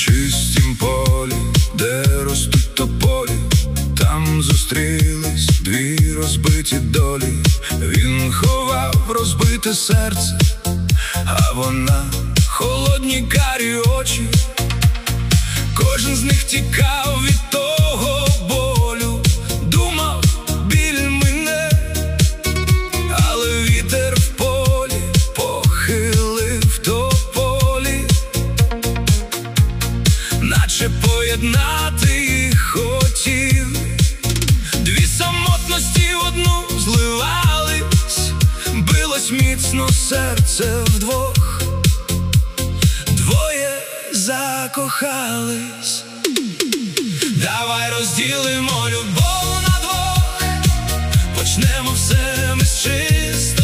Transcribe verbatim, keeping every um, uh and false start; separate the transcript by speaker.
Speaker 1: чистім полі, де ростуть тополі, там зустрілись дві розбиті долі. Він ховав розбите серце, а вона холодні карі очі. Кожен з них тікав від того болю, думав, біль мине, але вітер в полі похилив тополі, наче поєднати їх хотів. Дві самотності в одну зливались, билось міцно серце вдвох, двоє закохались. Давай розділимо любов на двох, почнемо все ми з чистого.